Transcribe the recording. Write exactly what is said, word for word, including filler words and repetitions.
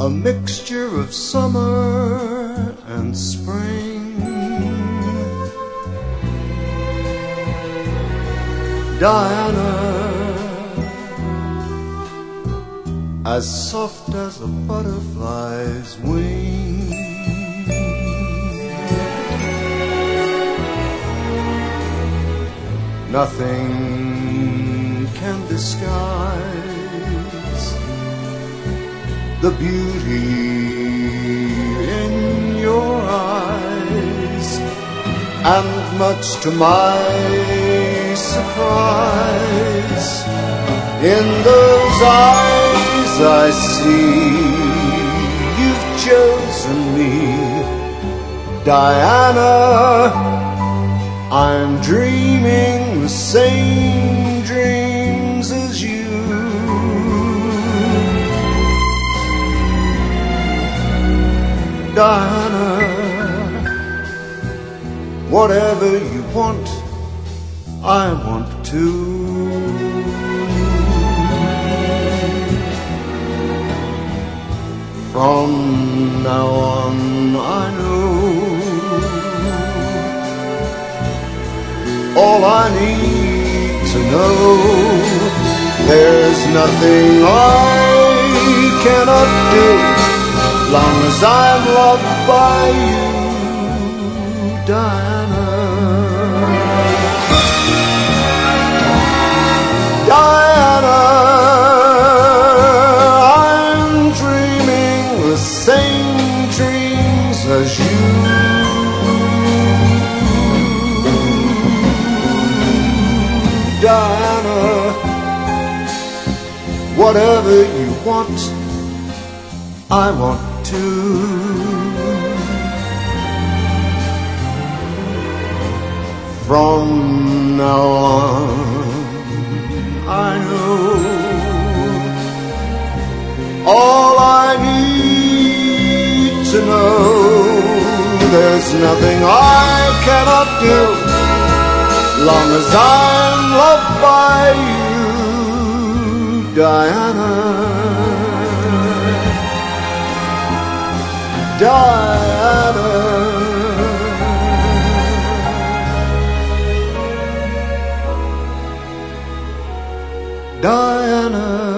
a mixture of summer and spring. Diana, as soft as a butterfly's wing. Nothing can disguise the beauty in your eyes, and much to my surprise, in those eyes I see you've chosen me. Diana, I'm dreaming the same dreams as you. Diana, whatever you want, I want to. From now on I know all I need to know. There's nothing I cannot do, long as I'm loved by you, Diana. Diana, I'm dreaming the same dreams as you. Diana, whatever you want, I want to. From now on, I know all I need to know. There's nothing I cannot do, long as I'm loved by you, Diana. Diana, Diana.